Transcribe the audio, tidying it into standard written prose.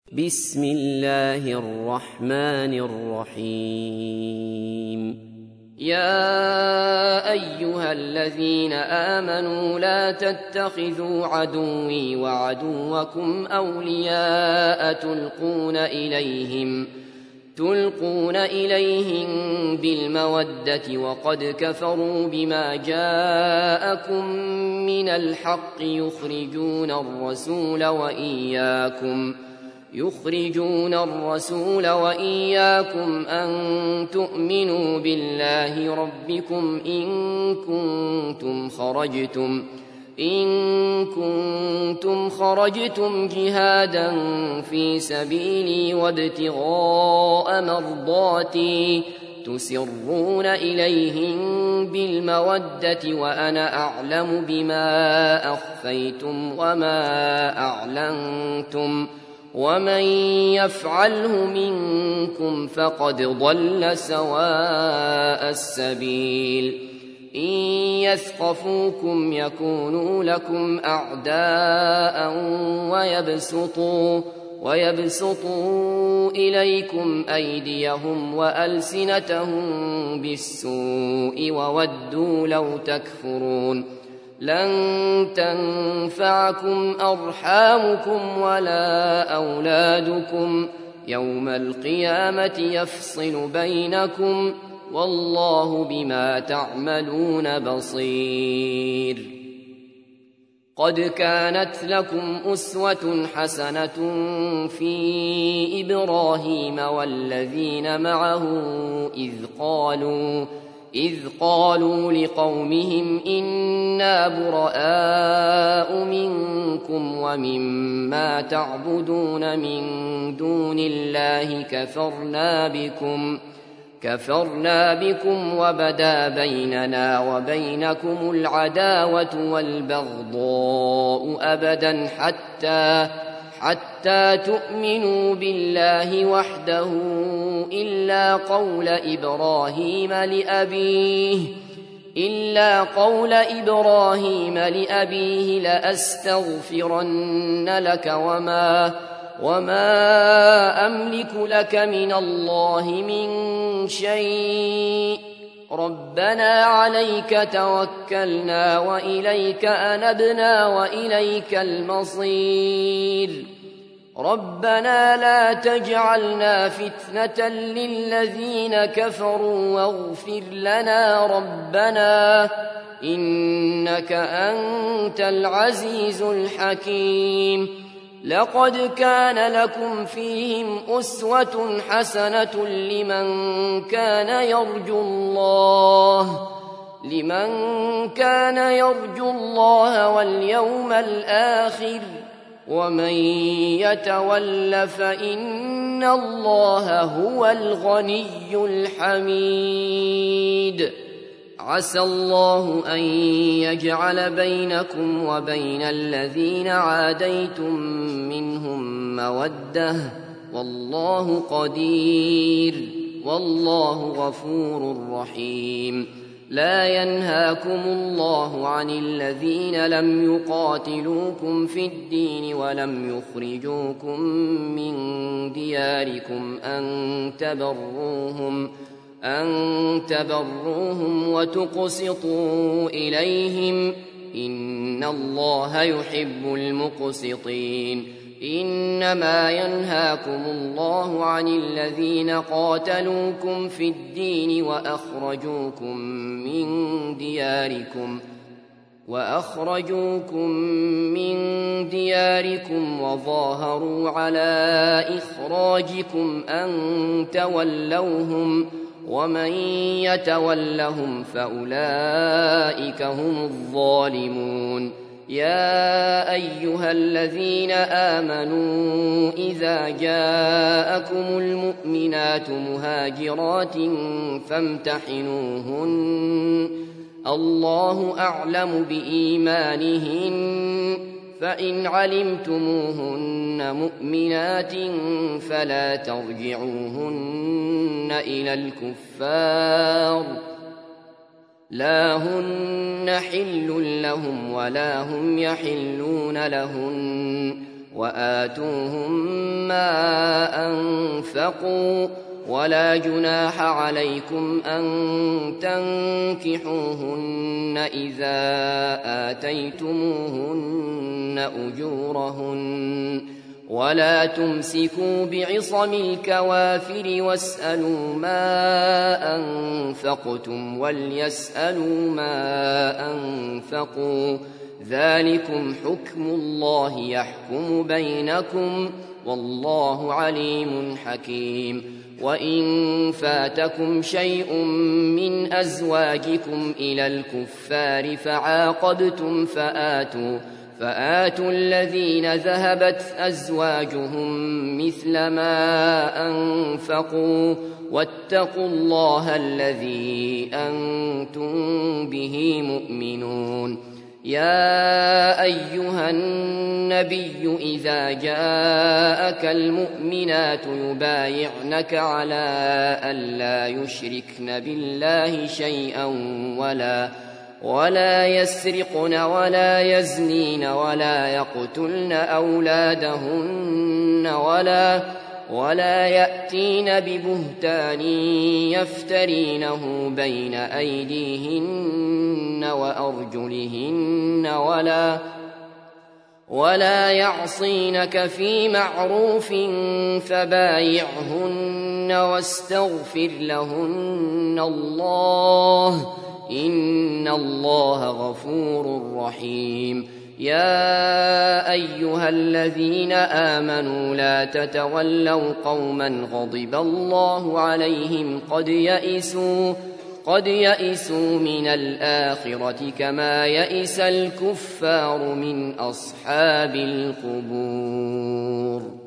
بسم الله الرحمن الرحيم. يا أيها الذين آمنوا لا تتخذوا عدوي وعدوكم أولياء تلقون إليهم بالمودة وقد كفروا بما جاءكم من الحق يخرجون الرسول وإياكم أن تؤمنوا بالله ربكم إن كنتم خرجتم جهادا في سبيلي وابتغاء مرضاتي تسرون إليهم بالمودة وأنا أعلم بما أخفيتم وما أعلنتم ومن يفعله منكم فقد ضل سواء السبيل. إن يثقفوكم يكونوا لكم أعداء ويبسطوا إليكم أيديهم وألسنتهم بالسوء وودوا لو تكفرون. لن تنفعكم أرحامكم ولا أولادكم يوم القيامة يفصل بينكم والله بما تعملون بصير. قد كانت لكم أسوة حسنة في إبراهيم والذين معه إذ قالوا لقومهم إنا براء منكم ومما تعبدون من دون الله كفرنا بكم وبدا بيننا وبينكم العداوة والبغضاء أبدا حتى تؤمنوا بالله وحده إلا قول إبراهيم لأبيه لأستغفرن لك وما أملك لك من الله من شيء ربنا عليك توكلنا وإليك أنبنا وإليك المصير. ربنا لا تجعلنا فتنة للذين كفروا واغفر لنا ربنا إنك أنت العزيز الحكيم. لقد كان لكم فيهم أسوة حسنة لمن كان يرجو الله واليوم الآخر ومن يتول فإن الله هو الغني الحميد. عسى الله أن يجعل بينكم وبين الذين عاديتم منهم مودة والله قدير والله غفور رحيم. لا ينهاكم الله عن الذين لم يقاتلوكم في الدين ولم يخرجوكم من دياركم أن تبروهم وتقسطوا إليهم إن الله يحب المقسطين. إنما ينهاكم الله عن الذين قاتلوكم في الدين وأخرجوكم من دياركم وظاهروا على إخراجكم أن تولوهم ومن يتولهم فأولئك هم الظالمون. يا أيها الذين آمنوا إذا جاءكم المؤمنات مهاجرات فامتحنوهن الله أعلم بإيمانهن فإن علمتموهن مؤمنات فلا ترجعوهن إلى الكفار لا هن حل لهم ولا هم يحلون لهن وآتوهم ما أنفقوا ولا جناح عليكم أن تنكحوهن إذا آتيتموهن أجورهن ولا تمسكوا بعصم الكوافر واسألوا ما أنفقتم وليسألوا ما أنفقوا ذلكم حكم الله يحكم بينكم والله عليم حكيم وإن فاتكم شيء من أزواجكم إلى الكفار فعاقبتم فآتوا الذين ذهبت أزواجهم مثل ما أنفقوا واتقوا الله الذي أنتم به مؤمنون يا أيها النبي إذا جاءك المؤمنات يبايعنك على ألا يشركن بالله شيئا ولا يسرقن ولا يزنين ولا يقتلن أولادهن ولا يأتين ببهتان يفترينه بين أيديهن وأرجلهن ولا يعصينك في معروف فبايعهن واستغفر لهن الله إن الله غفور رحيم يا أيها الذين آمنوا لا تتولوا قوما غضب الله عليهم قد يئسوا من الآخرة كما يئس الكفار من أصحاب القبور.